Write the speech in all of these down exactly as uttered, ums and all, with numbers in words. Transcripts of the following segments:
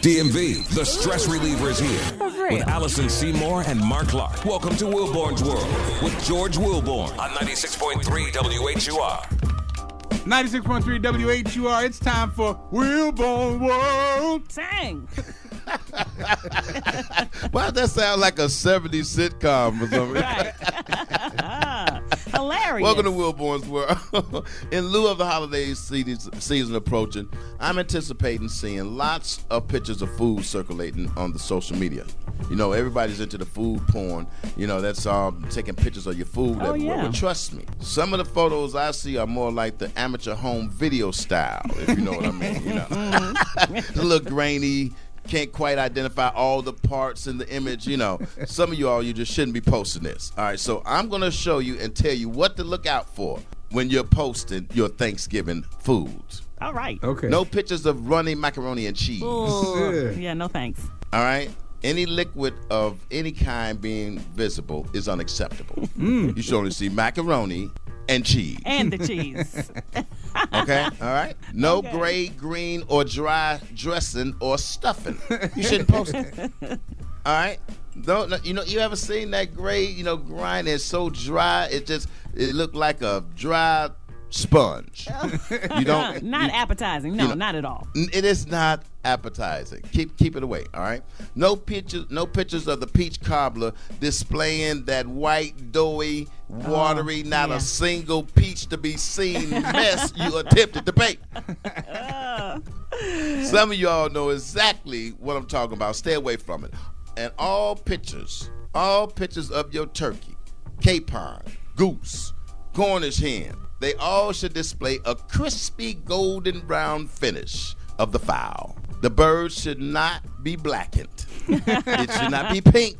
D M V, the stress reliever is here. With Allison Seymour and Mark Clark. Welcome to Wilborn's World with George Wilborn on ninety-six point three W H U R. ninety-six point three W H U R. It's time for Wilborn World. Sing. Why does that sound like a seventies sitcom or something? Right. Hilarious. Welcome to Wilborn's World. In lieu of the holiday season approaching, I'm anticipating seeing lots of pictures of food circulating on the social media. You know, everybody's into the food porn. You know, that's um, taking pictures of your food oh, everywhere. Yeah. But trust me, some of the photos I see are more like the amateur home video style, if you know what I mean. You know, it's a little grainy. Can't quite identify all the parts in the image. You know, some of you all, you just shouldn't be posting this. All right, so I'm going to show you and tell you what to look out for when you're posting your Thanksgiving foods. All right. Okay. No pictures of runny macaroni and cheese. Ooh, yeah, no thanks. All right? Any liquid of any kind being visible is unacceptable. Mm. You should only see macaroni and cheese. And the cheese. Okay? All right? No Okay. gray, green, or dry dressing or stuffing. You shouldn't post it. All right? Don't, you know, you ever seen that gray, you know, grind? It's so dry, it just, it looked like a dry sponge. You don't. Not you, appetizing. No, you know, not at all. It is not appetizing. Keep keep it away. All right. No pictures. No pictures of the peach cobbler displaying that white, doughy, watery, Oh, not yeah. a single peach to be seen mess you attempted to bake. Uh. Some of y'all know exactly what I'm talking about. Stay away from it. And all pictures, all pictures of your turkey, capon, goose, Cornish hen, they all should display a crispy golden brown finish of the fowl. The bird should not be blackened. It should not be pink.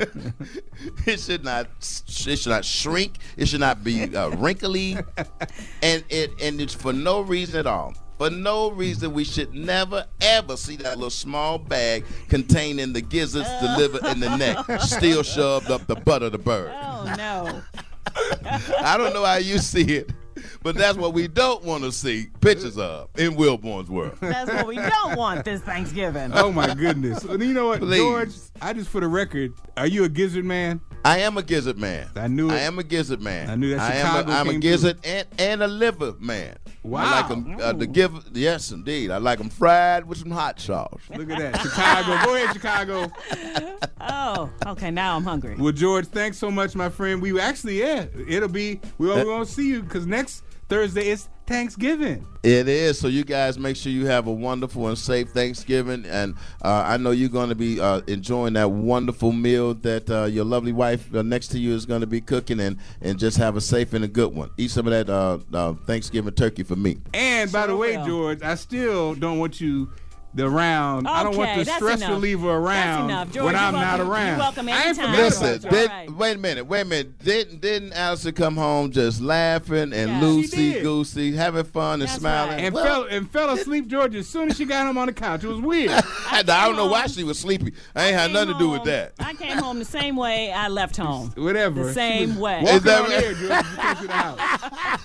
it should not. It should not shrink. It should not be uh, wrinkly, and it and it's for no reason at all. For no reason, we should never ever see that little small bag containing the gizzards, the liver, and the neck still shoved up the butt of the bird. Oh, no. I don't know how you see it, but that's what we don't want to see pictures of in Wilborn's World. That's what we don't want this Thanksgiving. Oh, my goodness. You know what, Please. George, I just, for the record, are you a gizzard man? I am a gizzard man. I knew it. I am a gizzard man. I knew that I Chicago am a, I'm a came gizzard and, and a liver man. Wow. I like them, uh, the give, yes, indeed. I like them fried with some hot sauce. Look at that. Chicago. Go ahead, Chicago. Oh, okay, now I'm hungry. Well, George, thanks so much, my friend. We actually, yeah, it'll be, we're going to see you because next Thursday is Thanksgiving. It is. So you guys make sure you have a wonderful and safe Thanksgiving. And uh, I know you're going to be uh, enjoying that wonderful meal that uh, your lovely wife uh, next to you is going to be cooking, and, and just have a safe and a good one. Eat some of that uh, uh, Thanksgiving turkey for me. And by Sure the way, will. George, I still don't want you the around. I don't want Okay, the that's stress enough. reliever around That's enough. George, when you're I'm not welcome- around. you're welcome I ain't anytime. forgot Listen, about you. did, All right. wait a minute, wait a minute. Didn't didn't Allison come home just laughing and Yeah. She loosey did. goosey, having fun and That's smiling? right. And, Well, fell, and fell asleep, George, as soon as she got home on the couch. It was weird. I, don't know why she was sleepy. I ain't had Came nothing to do with home- that. I came home the same way I left home. Whatever. The She same was way. Walking Is that on right? air, George. You came to the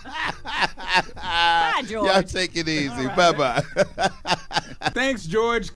house. Bye, George. Y'all take it easy. All right. Bye bye. Thanks, George.